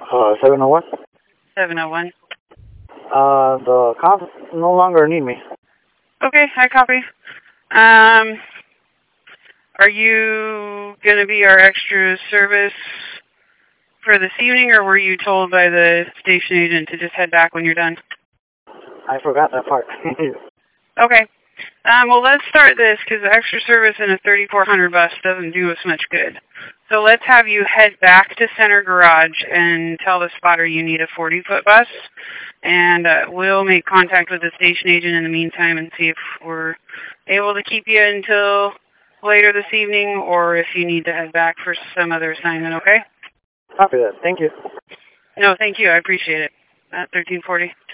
701? 701. The cops no longer need me. Okay, I copy. Are you going to be our extra service for this evening, or were you told by the station agent to just head back when you're done? I forgot that part. Okay. Well, let's start this, because extra service in a 3400 bus doesn't do us much good. So let's have you head back to Center Garage and tell the spotter you need a 40-foot bus. And we'll make contact with the station agent in the meantime and see if we're able to keep you until later this evening, or if you need to head back for some other assignment, okay? Copy that. Thank you. No, thank you. I appreciate it. 1340.